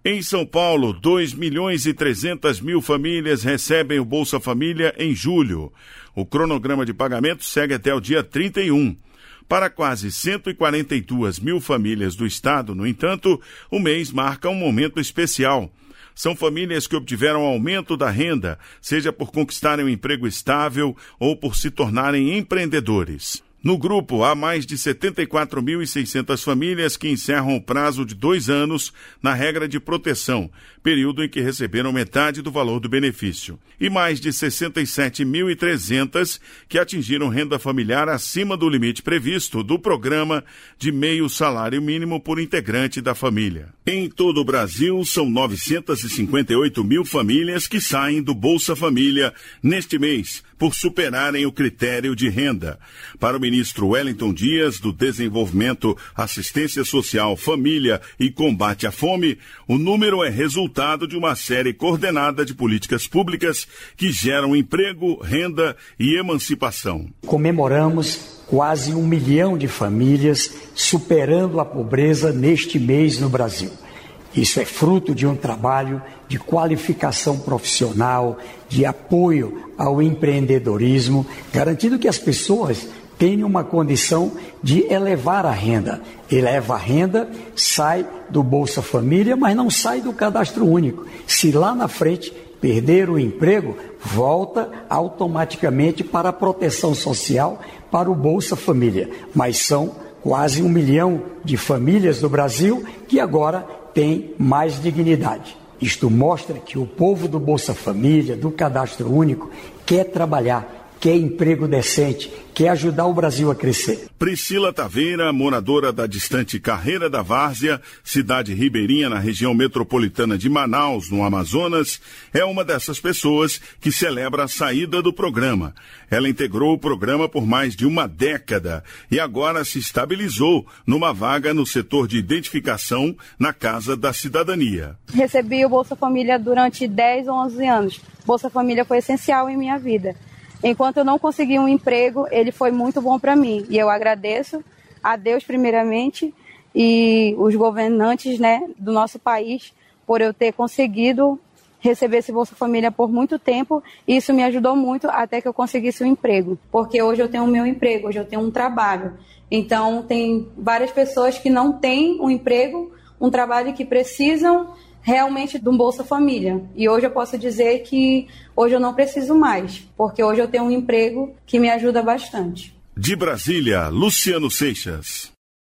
Em São Paulo, 2.300.000 famílias recebem o Bolsa Família em julho. O cronograma de pagamento segue até o dia 31. Para quase 142 mil famílias do estado, no entanto, o mês marca um momento especial. São famílias que obtiveram aumento da renda, seja por conquistarem um emprego estável ou por se tornarem empreendedores. No grupo, há mais de 74.600 famílias que encerram o prazo de 2 anos na regra de proteção, período em que receberam metade do valor do benefício, e mais de 67.300 que atingiram renda familiar acima do limite previsto do programa de meio salário mínimo por integrante da família. Em todo o Brasil, são 958 mil famílias que saem do Bolsa Família neste mês, por superarem o critério de renda. Para o ministro Wellington Dias, do Desenvolvimento, Assistência Social, Família e Combate à Fome, o número é resultado de uma série coordenada de políticas públicas que geram emprego, renda e emancipação. Comemoramos quase 1 milhão de famílias superando a pobreza neste mês no Brasil. Isso é fruto de um trabalho de qualificação profissional, de apoio ao empreendedorismo, garantindo que as pessoas tenham uma condição de elevar a renda. Eleva a renda, sai do Bolsa Família, mas não sai do Cadastro Único. Se lá na frente perder o emprego, volta automaticamente para a proteção social, para o Bolsa Família. Mas são quase 1 milhão de famílias do Brasil que agora tem mais dignidade. Isto mostra que o povo do Bolsa Família, do Cadastro Único, quer trabalhar, quer emprego decente, quer ajudar o Brasil a crescer. Priscila Taveira, moradora da distante Carreira da Várzea, cidade ribeirinha na região metropolitana de Manaus, no Amazonas, é uma dessas pessoas que celebra a saída do programa. Ela integrou o programa por mais de uma década e agora se estabilizou numa vaga no setor de identificação na Casa da Cidadania. Recebi o Bolsa Família durante 10 ou 11 anos. Bolsa Família foi essencial em minha vida. Enquanto eu não consegui um emprego, ele foi muito bom para mim. E eu agradeço a Deus primeiramente e os governantes, do nosso país por eu ter conseguido receber esse Bolsa Família por muito tempo. E isso me ajudou muito até que eu conseguisse um emprego. Porque hoje eu tenho o meu emprego, hoje eu tenho um trabalho. Então tem várias pessoas que não têm um emprego, um trabalho que precisam realmente de um Bolsa Família. E hoje eu posso dizer que hoje eu não preciso mais, porque hoje eu tenho um emprego que me ajuda bastante. De Brasília, Luciano Seixas.